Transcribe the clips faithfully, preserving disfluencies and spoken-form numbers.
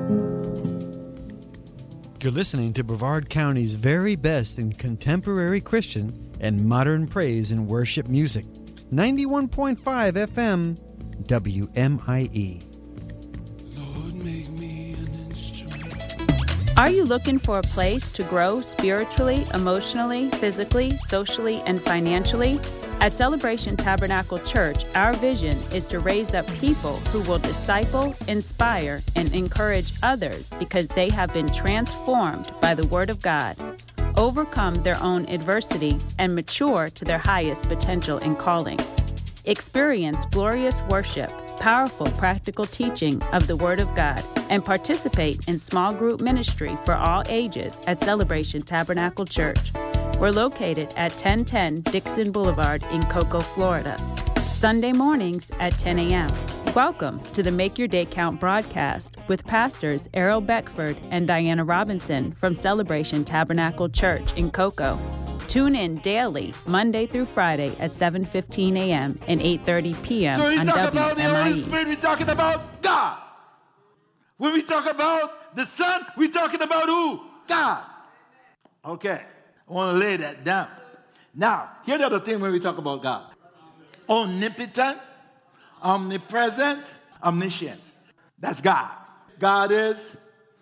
You're listening to Brevard County's very best in contemporary Christian and modern praise and worship music. ninety-one point five F M, W M I E. Lord, make me an instrument. Are you looking for a place to grow spiritually, emotionally, physically, socially, and financially? At Celebration Tabernacle Church, our vision is to raise up people who will disciple, inspire, and encourage others because they have been transformed by the Word of God, overcome their own adversity, and mature to their highest potential and calling. Experience glorious worship, powerful practical teaching of the Word of God, and participate in small group ministry for all ages at Celebration Tabernacle Church. We're located at ten ten Dixon Boulevard in Cocoa, Florida. Sunday mornings at ten a.m. Welcome to the Make Your Day Count broadcast with pastors Errol Beckford and Diana Robinson from Celebration Tabernacle Church in Cocoa. Tune in daily, Monday through Friday at seven fifteen a.m. and eight thirty p.m. So when we on talk W M I E. about the Holy Spirit, we're talking about God. When we talk about the Son, we're talking about who? God. Okay. I want to lay that down. Now, here's the other thing when we talk about God. Omnipotent, omnipresent, omniscient. That's God. God is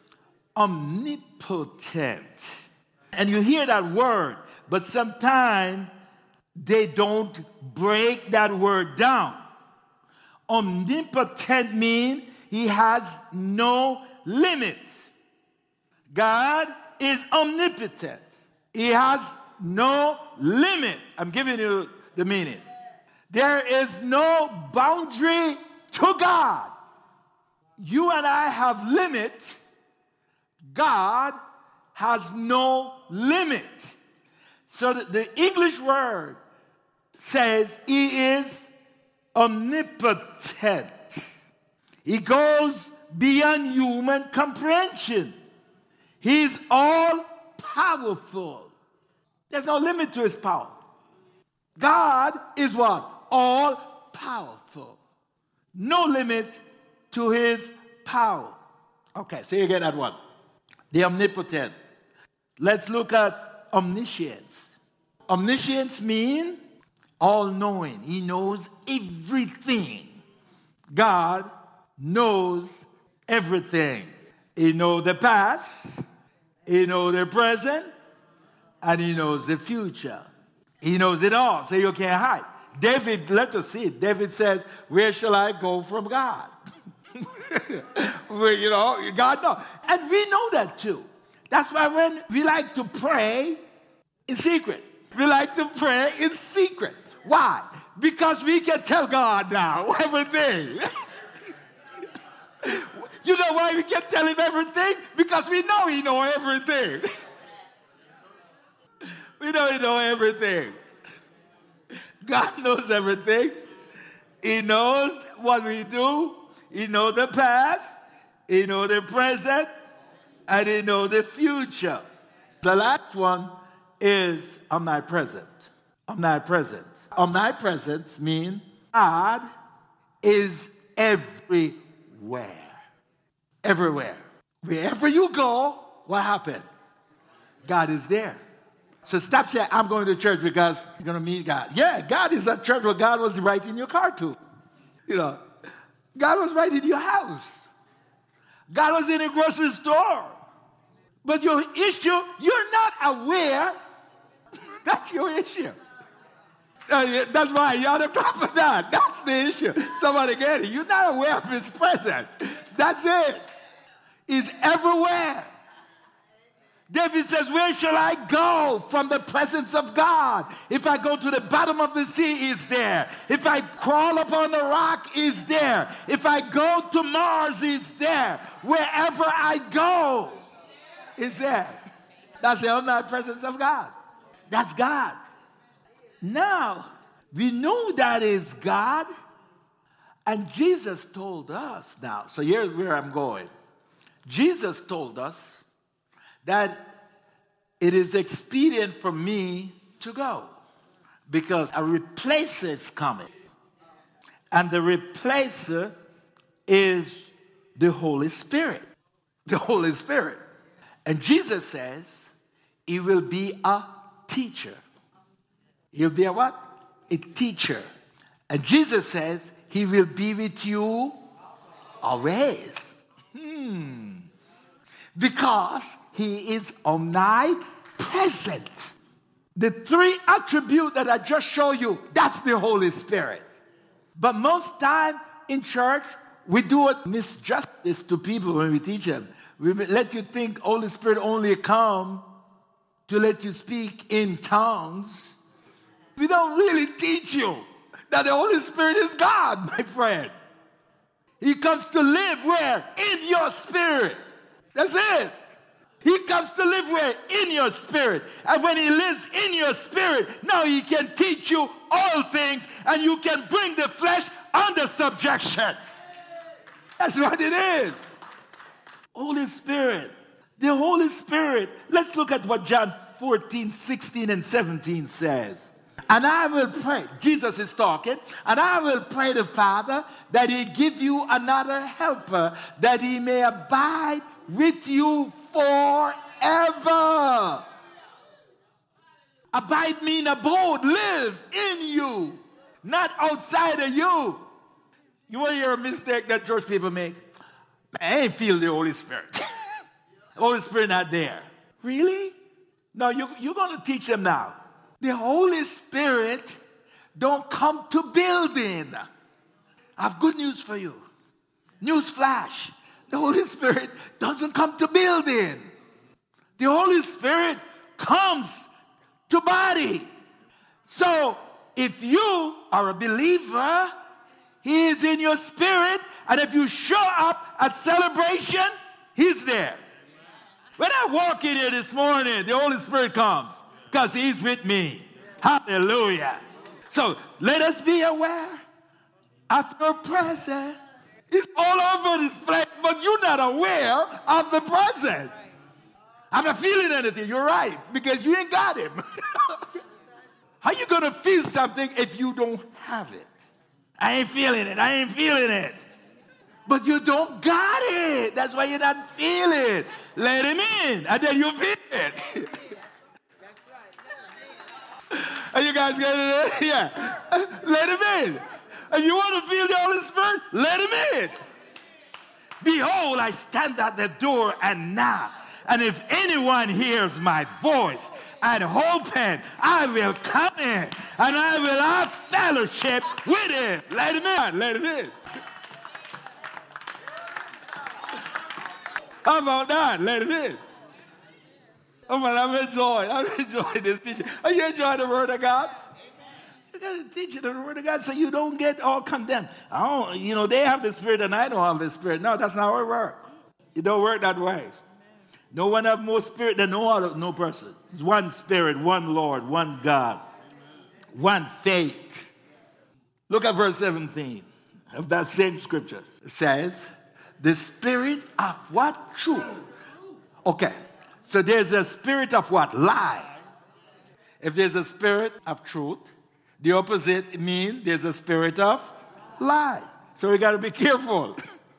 omnipotent. And you hear that word, but sometimes they don't break that word down. Omnipotent means he has no limit. God is omnipotent. He has no limit. I'm giving you the meaning. There is no boundary to God. You and I have limit. God has no limit. So the, the English word says he is omnipotent. He goes beyond human comprehension. He's all powerful. There's no limit to his power. God is what? All powerful. No limit to his power. Okay, so you get that one. The omnipotent. Let's look at omniscience. Omniscience means all-knowing. He knows everything. God knows everything. He knows the past. He knows the present. And he knows the future. He knows it all, so you can't hide. David, let us see it. David says, where shall I go from God? Well, you know, God knows. And we know that too. That's why when we like to pray in secret. We like to pray in secret. Why? Because we can tell God now everything. You know why we can tell him everything? Because we know he knows everything. We know he knows everything. God knows everything. He knows what we do. He knows the past. He knows the present. And he knows the future. The last one is omnipresent. Omnipresent. Omnipresence means God is everywhere. Everywhere. Wherever you go, what happened? God is there. So stop saying, I'm going to church because you're going to meet God. Yeah, God is at church where God was right in your car too. You know, God was right in your house. God was in a grocery store. But your issue, you're not aware. That's your issue. That's why you ought to clap for that. That's the issue. Somebody get it. You're not aware of his presence. That's it. He's everywhere. David says, where shall I go from the presence of God? If I go to the bottom of the sea, he's there. If I crawl upon the rock, he's there. If I go to Mars, he's there. Wherever I go, he's there. That's the omnipresence of God. That's God. Now, we know that is God. And Jesus told us now. So here's where I'm going. Jesus told us that it is expedient for me to go because a replacer is coming. And the replacer is the Holy Spirit. the Holy Spirit. And Jesus says he will be a teacher. He'll be a what? A teacher. And Jesus says he will be with you always. Hmm. Because he is omnipresent. The three attributes that I just showed you, that's the Holy Spirit. But most time in church, we do a misjustice to people when we teach them. We let you think Holy Spirit only come to let you speak in tongues. We don't really teach you that the Holy Spirit is God, my friend. He comes to live where? In your spirit. That's it. He comes to live where? In your spirit. And when he lives in your spirit, now he can teach you all things and you can bring the flesh under subjection. That's what it is. Holy Spirit. The Holy Spirit. Let's look at what John fourteen, sixteen, and seventeen says. And I will pray, Jesus is talking, and I will pray the Father that he give you another helper, that he may abide with you forever. Abide mean abode, live in you, not outside of you. You want to hear a mistake that church people make? I ain't feel the Holy Spirit. The Holy Spirit not there. Really? No, you, you're going to teach them now. The Holy Spirit don't come to building. I have good news for you. News flash. The Holy Spirit doesn't come to building. The Holy Spirit comes to body. So if you are a believer, he is in your spirit, and if you show up at celebration, he's there. When I walk in here this morning, the Holy Spirit comes because he's with me. Hallelujah. So let us be aware of your presence. It's all over this place, but you're not aware of the presence. I'm not feeling anything. You're right, because you ain't got him. How you going to feel something if you don't have it? I ain't feeling it. I ain't feeling it. But you don't got it. That's why you're not feeling it. Let him in, and then you feel it. Are you guys getting it? Yeah. Let him in. And you want to feel the Holy Spirit? Let him in. Behold, I stand at the door and knock. And if anyone hears my voice and open, I will come in and I will have fellowship with him. Let him in. Let him in. How about that? Let him in. Oh man, I'm enjoying. I'm enjoying this teaching. Are you enjoying the Word of God? You guys are teaching the Word of God so you don't get all condemned. I don't, you know, they have the Spirit and I don't have the Spirit. No, that's not how it works. It don't work that way. No one have more Spirit than no other, no person. It's one Spirit, one Lord, one God, one faith. Look at verse seventeen of that same scripture. It says, the Spirit of what? Truth. Okay. So there's a spirit of what? Lie. If there's a spirit of truth, the opposite means there's a spirit of lie. So we got to be careful.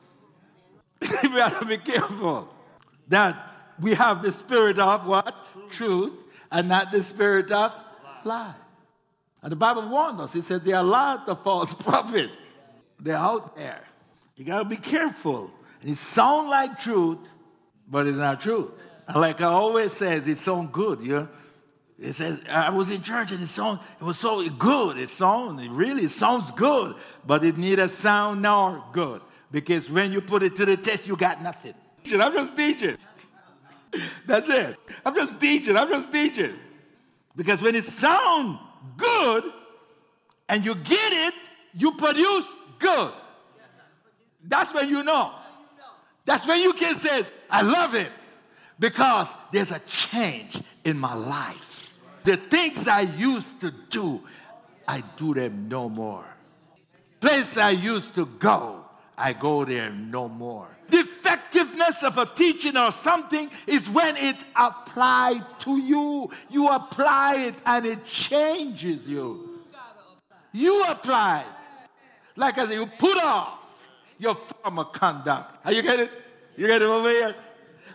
We got to be careful that we have the spirit of what? Truth, and not the spirit of lie. And the Bible warned us. It says there are a lot of false prophets. They're out there. You got to be careful. And it sounds like truth, but it's not truth. Like I always says, it sounds good. You know? It says, I was in church and it, sound, it was so good. It sounds, it really sounds good. But it neither sound nor good. Because when you put it to the test, you got nothing. I'm just teaching. That's it. I'm just teaching. I'm just teaching. Because when it sounds good and you get it, you produce good. That's when you know. That's when you can say, I love it. Because there's a change in my life. The things I used to do, I do them no more. Place I used to go, I go there no more. The effectiveness of a teaching or something is when it's applied to you. You apply it and it changes you. You apply it. Like I said, you put off your former conduct. Are you get it? You get it over here?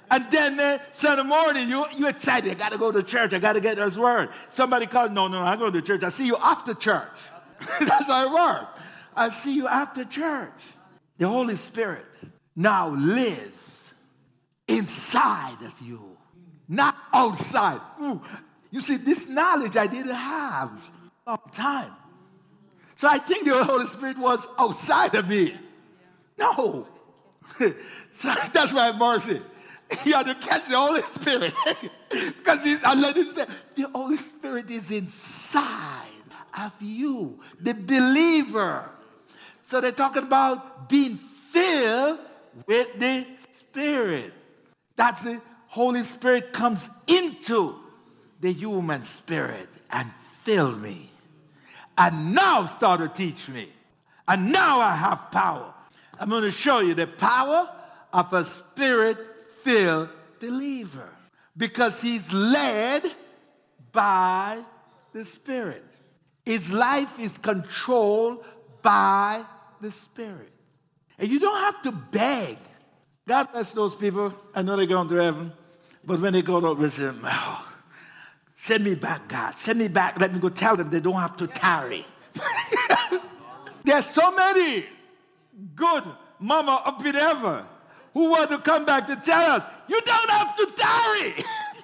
And then uh, Sunday morning, you, you're excited. I got to go to church. I got to get this word. Somebody calls, no, no, I go to church. I see you after church. That's how it works. I see you after church. The Holy Spirit now lives inside of you, not outside. Ooh, you see, this knowledge I didn't have a long time. So I think the Holy Spirit was outside of me. No. So that's why mercy. You have to catch the Holy Spirit. Because I let him say, the Holy Spirit is inside of you, the believer. So they're talking about being filled with the Spirit. That's the Holy Spirit comes into the human spirit and fill me. And now start to teach me. And now I have power. I'm going to show you the power of a Spirit-filled believer. Because he's led by the Spirit. His life is controlled by the Spirit. And you don't have to beg. God bless those people. I know they're going to heaven. But when they go to they say, oh, send me back, God. Send me back. Let me go tell them they don't have to tarry. There's so many good mama up in heaven who want to come back to tell us, you don't have to tarry.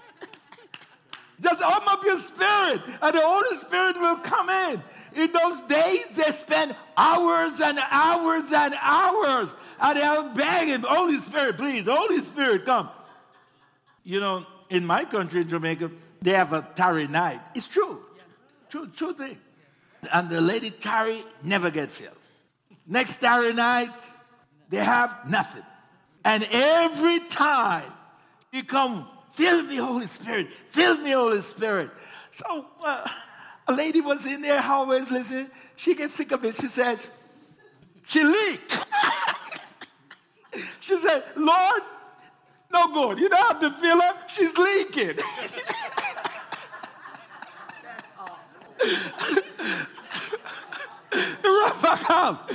Just open up your spirit, and the Holy Spirit will come in. In those days, they spend hours and hours and hours, and they're begging, Holy Spirit, please, Holy Spirit, come. You know, in my country, in Jamaica, they have a tarry night. It's true. True, true thing. And the lady tarry never get filled. Next tarry night, they have nothing. And every time you come, fill me, Holy Spirit, fill me, Holy Spirit. So uh, a lady was in there, always listening. She gets sick of it. She says, she leaked. She said, Lord, no good. You don't have to fill her. She's leaking. Run back out.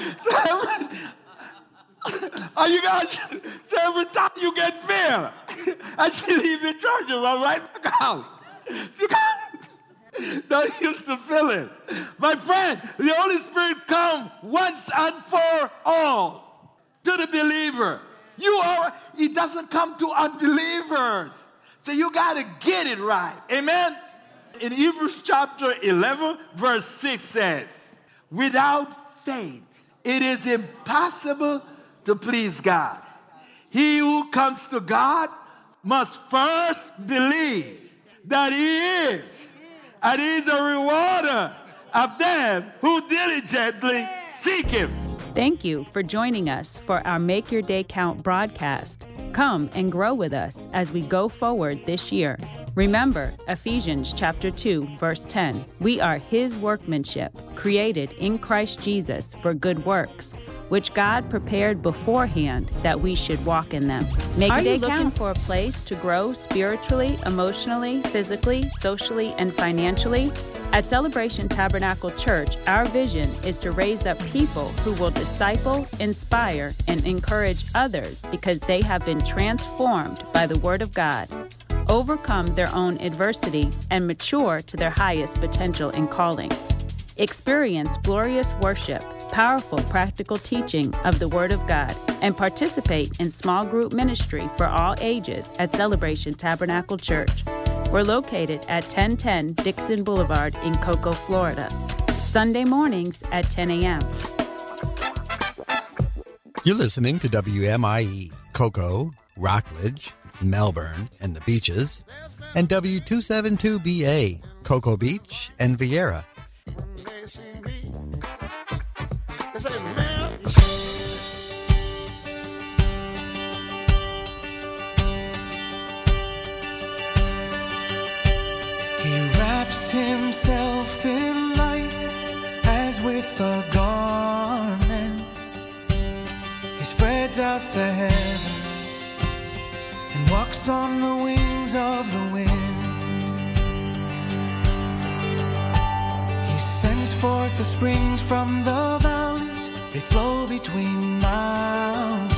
Are you going to, every time you get filled, and she leave the church and run right back out. You can't, don't use to fill it. My friend, the Holy Spirit come once and for all to the believer. You are, he doesn't come to unbelievers. So you got to get it right. Amen? In Hebrews chapter eleven, verse six says, without faith, it is impossible to please God. He who comes to God must first believe that he is, and he is a rewarder of them who diligently seek him. Thank you for joining us for our Make Your Day Count broadcast. Come and grow with us as we go forward this year. Remember Ephesians chapter two, verse ten. We are his workmanship, created in Christ Jesus for good works, which God prepared beforehand that we should walk in them. Make Your Day Count. Are you looking for a place to grow spiritually, emotionally, physically, socially, and financially? At Celebration Tabernacle Church, our vision is to raise up people who will disciple, inspire, and encourage others because they have been transformed by the Word of God, overcome their own adversity, and mature to their highest potential and calling. Experience glorious worship, powerful practical teaching of the Word of God, and participate in small group ministry for all ages at Celebration Tabernacle Church. We're located at ten ten Dixon Boulevard in Cocoa, Florida. Sunday mornings at ten a.m. You're listening to W M I E, Cocoa, Rockledge, Melbourne, and the Beaches, and W two seventy-two B A, Cocoa Beach, and Vieira. Himself in light as with a garment. He spreads out the heavens and walks on the wings of the wind. He sends forth the springs from the valleys, they flow between mountains.